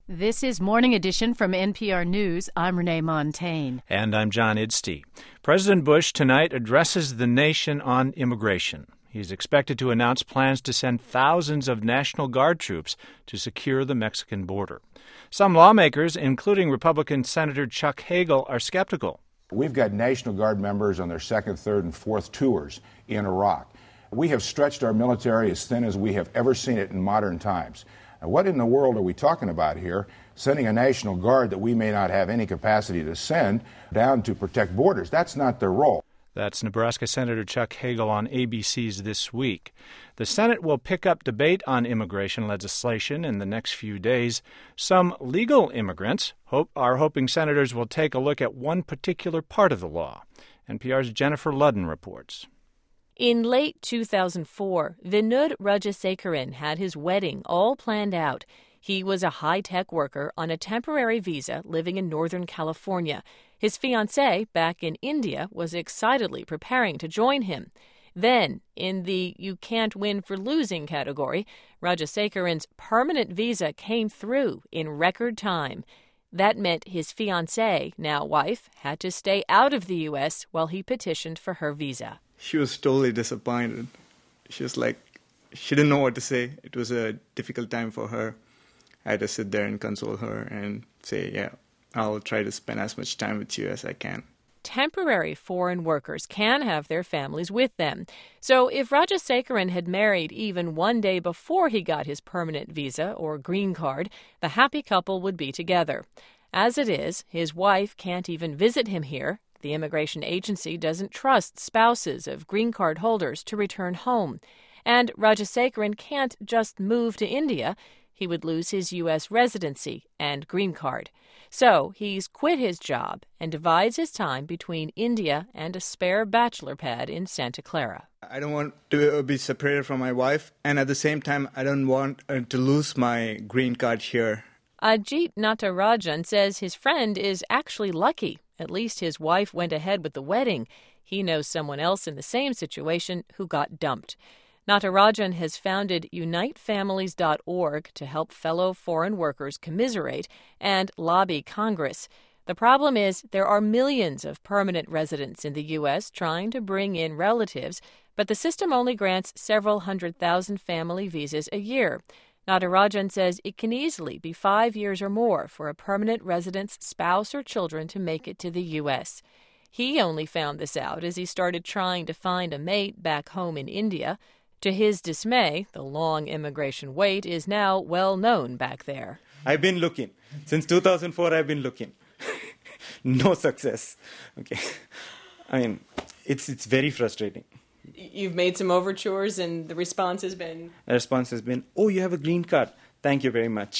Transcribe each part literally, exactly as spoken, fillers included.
This is Morning Edition from N P R News. I'm Renee Montaigne. And I'm John Idstey. President Bush tonight addresses the nation on immigration. He's expected to announce plans to send thousands of National Guard troops to secure the Mexican border. Some lawmakers, including Republican Senator Chuck Hagel, are skeptical. We've got National Guard members on their second, third, and fourth tours in Iraq. We have stretched our military as thin as we have ever seen it in modern times. Now, what in the world are we talking about here? Sending a National Guard that we may not have any capacity to send down to protect borders. That's not their role. That's Nebraska Senator Chuck Hagel on A B C's This Week. The Senate will pick up debate on immigration legislation in the next few days. Some legal immigrants hope, are hoping senators will take a look at one particular part of the law. N P R's Jennifer Ludden reports. In late two thousand four, Vinud Rajasekaran had his wedding all planned out. He was a high-tech worker on a temporary visa living in Northern California. His fiancée, back in India, was excitedly preparing to join him. Then, in the you can't win for losing category, Rajasekaran's permanent visa came through in record time. That meant his fiancée, now wife, had to stay out of the U S while he petitioned for her visa. She was totally disappointed. She was like, she didn't know what to say. It was a difficult time for her. I had to sit there and console her and say, yeah, I'll try to spend as much time with you as I can. Temporary foreign workers can have their families with them. So if Rajasekaran had married even one day before he got his permanent visa or green card, the happy couple would be together. As it is, his wife can't even visit him here. The immigration agency doesn't trust spouses of green card holders to return home. And Rajasekaran can't just move to India. He would lose his U S residency and green card. So he's quit his job and divides his time between India and a spare bachelor pad in Santa Clara. I don't want to be separated from my wife, and at the same time, I don't want uh, to lose my green card here. Ajit Natarajan says his friend is actually lucky. At least his wife went ahead with the wedding. He knows someone else in the same situation who got dumped. Natarajan has founded unite families dot org to help fellow foreign workers commiserate and lobby Congress. The problem is there are millions of permanent residents in the U S trying to bring in relatives, but the system only grants several hundred thousand family visas a year. Natarajan says it can easily be five years or more for a permanent resident's spouse or children to make it to the U S. He only found this out as he started trying to find a mate back home in India. To his dismay, the long immigration wait is now well known back there. I've been looking. Since two thousand four, I've been looking. No success. Okay. I mean, it's it's very frustrating. You've made some overtures and the response has been? The response has been, oh, you have a green card. Thank you very much.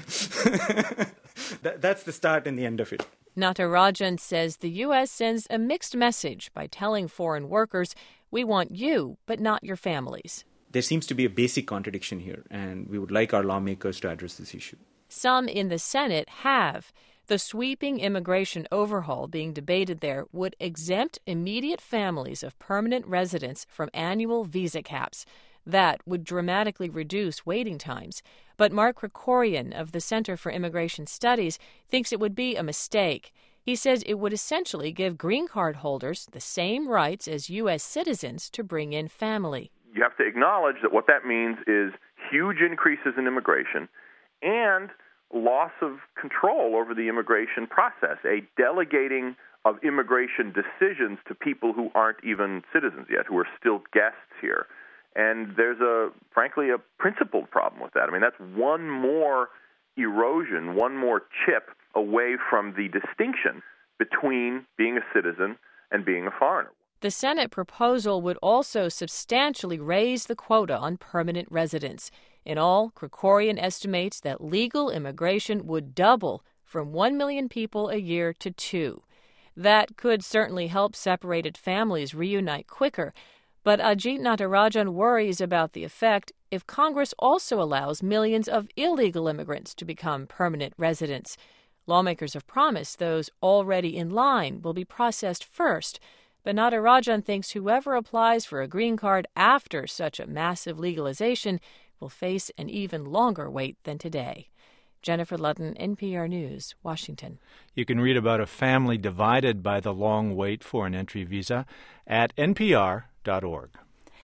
that, that's the start and the end of it. Natarajan says the U S sends a mixed message by telling foreign workers, we want you, but not your families. There seems to be a basic contradiction here, and we would like our lawmakers to address this issue. Some in the Senate have. The sweeping immigration overhaul being debated there would exempt immediate families of permanent residents from annual visa caps. That would dramatically reduce waiting times. But Mark Krikorian of the Center for Immigration Studies thinks it would be a mistake. He says it would essentially give green card holders the same rights as U S citizens to bring in family. You have to acknowledge that what that means is huge increases in immigration and loss of control over the immigration process, a delegating of immigration decisions to people who aren't even citizens yet, who are still guests here. And there's a, frankly, a principled problem with that. I mean, that's one more erosion, one more chip away from the distinction between being a citizen and being a foreigner. The Senate proposal would also substantially raise the quota on permanent residents. In all, Krikorian estimates that legal immigration would double from one million people a year to two. That could certainly help separated families reunite quicker, but Ajit Natarajan worries about the effect if Congress also allows millions of illegal immigrants to become permanent residents. Lawmakers have promised those already in line will be processed first, but Natarajan thinks whoever applies for a green card after such a massive legalization will face an even longer wait than today. Jennifer Ludden, N P R News, Washington. You can read about a family divided by the long wait for an entry visa at N P R dot org.